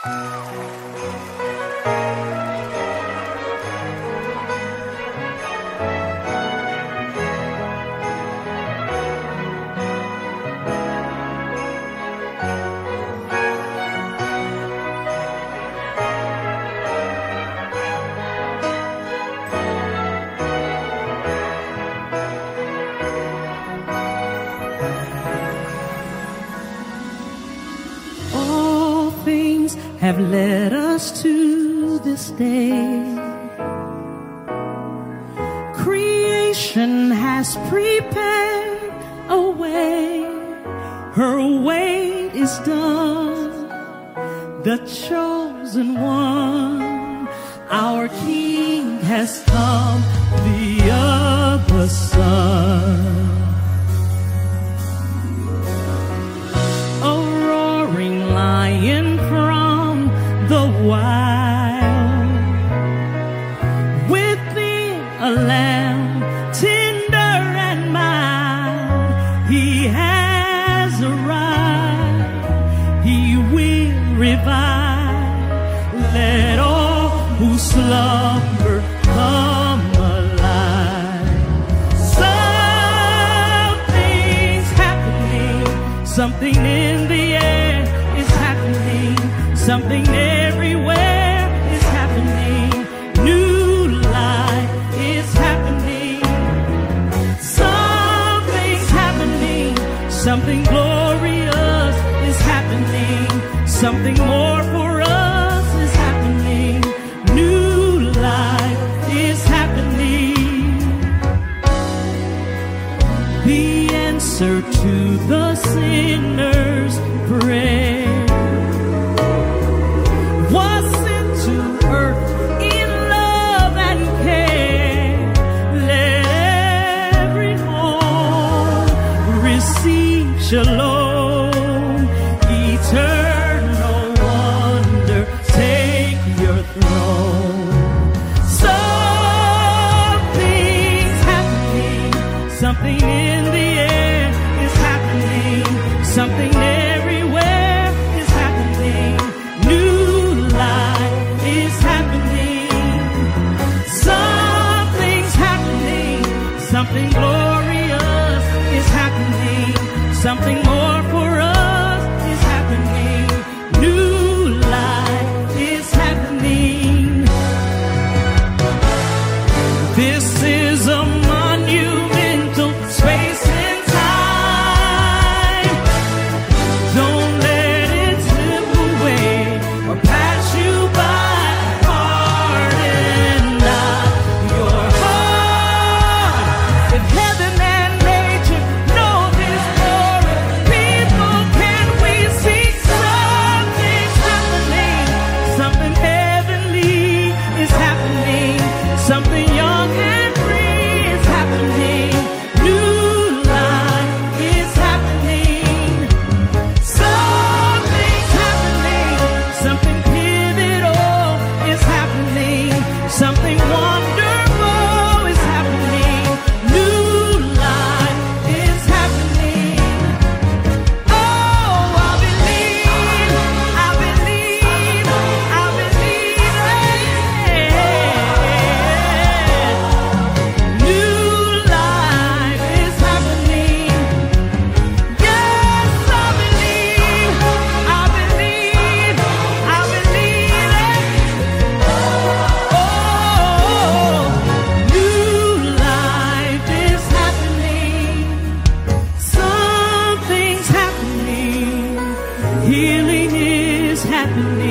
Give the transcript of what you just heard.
Have led us to this day. Creation has prepared a way. Her wait is done. The chosen one, our King has come, the other Son. A roaring lion from the wild, within a lamb tender and mild, he has arrived, he will revive. Let all who slumber come alive. Something's happening, something in the air is happening, something everywhere is happening. New life is happening. Something's happening. Something glorious is happening. Something more for us is happening. New life is happening. The answer to the sinner's prayer was sent to earth in love and care. Let every home receive shalom, eternal wonder, take your throne. Something's happening, something in the air is happening, something everywhere is happening. New life is happening. Something's happening. Something glorious is happening. Something more for us is happening. New life is happening. This is a monumental space and time. Don't let it slip away or pass you by. Harden not your heart. If heaven and nature know this glory, people, can we see something's happening? Something heavenly is happening. Something young and free is happening. New life is happening. Something's happening. Something pivotal is happening. Something wonderful is happening. New life is happening. Oh, I believe, I believe, I believe it. New life is happening. Yes, I believe, I believe, I believe it. Oh, new life is happening. Something's happening. Healing is happening.